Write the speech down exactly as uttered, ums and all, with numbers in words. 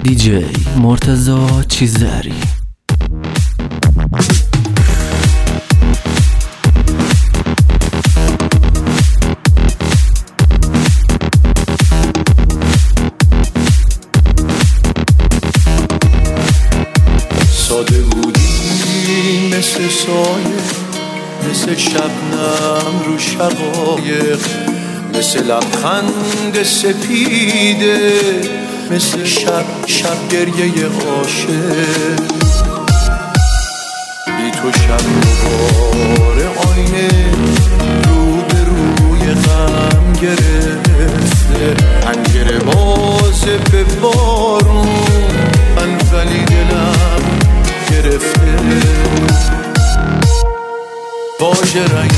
دیجی مرتضی چیزری. ساده بودی مثل سایه، مثل شبنم رو شقایق، مثل لبخند سپیده، مثل شب شب گریه عاشق. بی تو شب دوباره آینه رو به روی غم گرفته، پنجره باز به بارون من ولی دلم گرفته. واژه رنگ